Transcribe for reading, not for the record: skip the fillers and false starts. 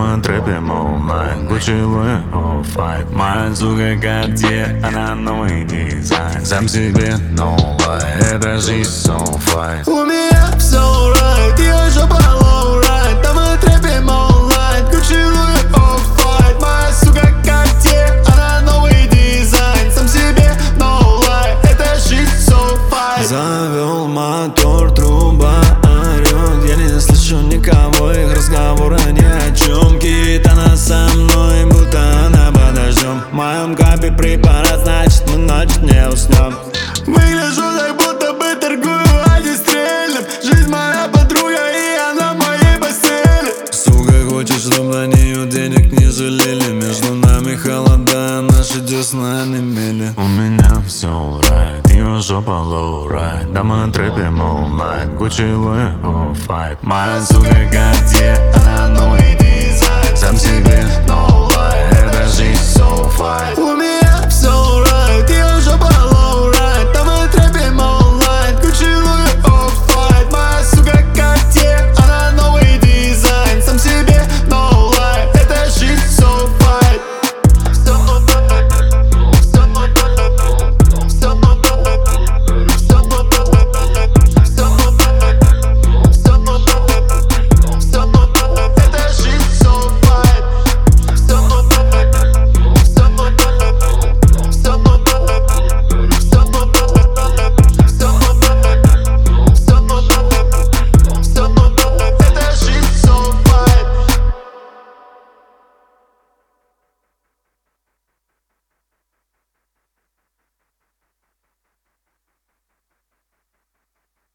дома трэпим all night. Gucci Louis Off-White. Моя сука Cartier, она новый дизайн. Сам себе no lie, это жизнь so fine. У меня все right, ее жопа low right. Дома трэпим all night. Gucci Louis Off-White. Моя сука Cartier, она новый дизайн. Сам себе no lie, это жизнь so fine. Завел мотор, труба орёт. Я не слышу никого, их разговора ни о чем. Кит, она со мной, будто она под дождем. В моем капе препарат, значит мы ночью не уснем. Выгляжу так, будто бы торгую огнестрельным. Жизнь моя подруга, и она в моей постели. Сука хочет, чтоб на нее денег не жалели. Между нами холода, наши десна онемели. У меня все right, ее жопа low right. Дома трэпим all night. Gucci Louis Off-White. Моя сука Cartier, она новый